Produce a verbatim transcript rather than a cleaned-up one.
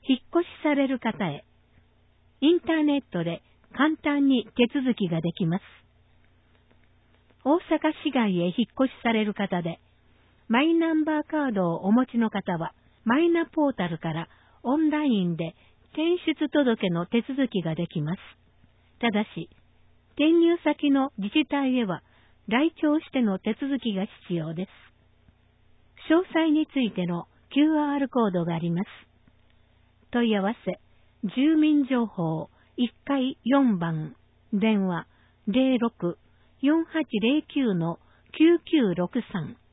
引っ越しされる方へ、インターネットで簡単に手続きができます。大阪市外へ引っ越しされる方で、マイナンバーカードをお持ちの方は、マイナポータルからオンラインで転出届の手続きができます。ただし、転入先の自治体へは来庁しての手続きが必要です。詳細についての キューアール コードがあります。問い合わせ、住民情報いっかいよんばん、電話 ゼロろく よんはちゼロきゅう きゅうきゅうろくさん